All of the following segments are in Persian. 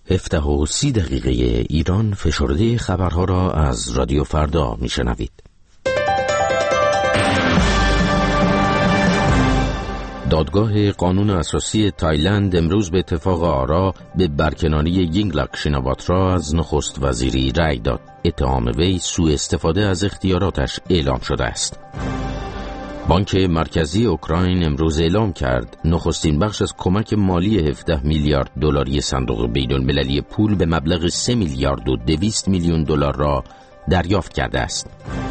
17:30 ایران فشرده خبرها را از رادیو فردا میشنوید. دادگاه قانون اساسی تایلند امروز به اتفاق آرا به برکناری یینگلاک شیناواترا از نخست وزیری رأی داد. اتهام وی سوء استفاده از اختیاراتش اعلام شده است. بانک مرکزی اوکراین امروز اعلام کرد نخستین بخش از کمک مالی 17 میلیارد دلاری صندوق بین‌المللی پول به مبلغ 3 میلیارد و 200 میلیون دلار را دریافت کرده است.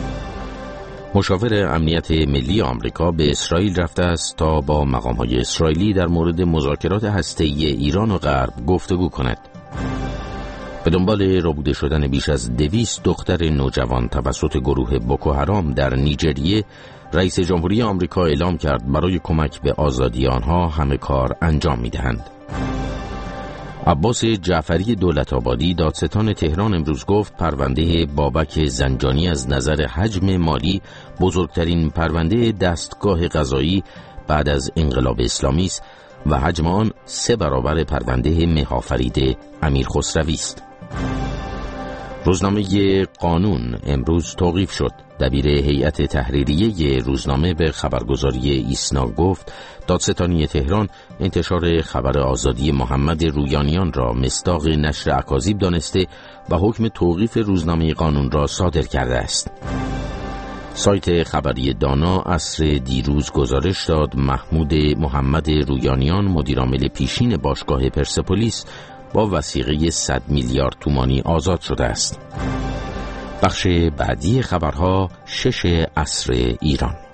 مشاور امنیت ملی آمریکا به اسرائیل رفته است تا با مقام‌های اسرائیلی در مورد مذاکرات هسته‌ای ایران و غرب گفتگو کند. به دنبال ربوده شدن بیش از 200 دختر نوجوان توسط گروه بوکو حرام در نیجریه، رئیس جمهوری آمریکا اعلام کرد برای کمک به آزادی آنها همه کار انجام می‌دهند. عباس جعفری دولت‌آبادی دادستان تهران امروز گفت پرونده بابک زنجانی از نظر حجم مالی بزرگترین پرونده دستگاه قضایی بعد از انقلاب اسلامی است و حجم آن 3 برابر پرونده مه‌آفرید امیر خسروی است. روزنامه قانون امروز توقیف شد. دبیر هیئت تحریریه روزنامه به خبرگزاری ایسنا گفت دادستانی تهران انتشار خبر آزادی محمد رویانیان را مصداق نشر اکاذیب دانسته و حکم توقیف روزنامه قانون را صادر کرده است. سایت خبری دانا عصر دیروز گزارش داد محمد رویانیان مدیرعامل پیشین باشگاه پرسپولیس با وثیقه 100 میلیارد تومانی آزاد شده است. بخش بعدی خبرها 6 عصر ایران.